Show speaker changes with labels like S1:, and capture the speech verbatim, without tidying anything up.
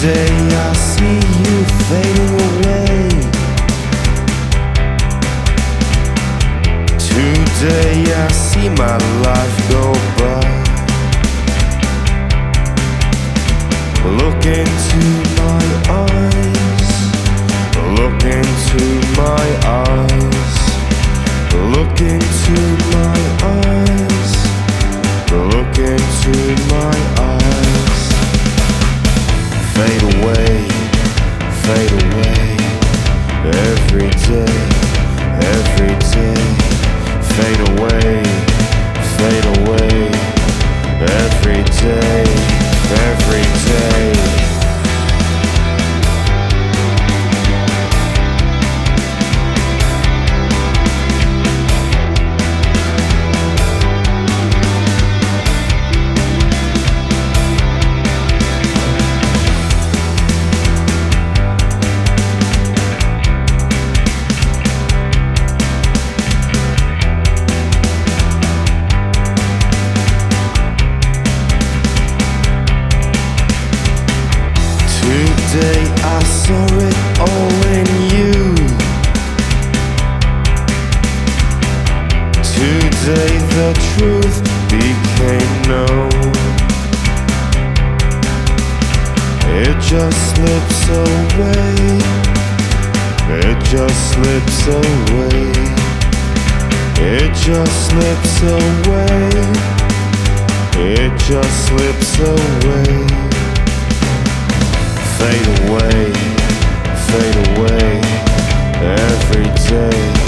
S1: Today I see you fading away. Today I see my life go by. Look into my eyes. Look into my eyes. Look into my eyes. Look into my eyes. Fade away, fade away. Every day, every day. Fade away, fade away. Every day, every day. Today I saw it all in you. Today the truth became known. It just slips away. It just slips away. It just slips away. It just slips away. Fade away, fade away, every day.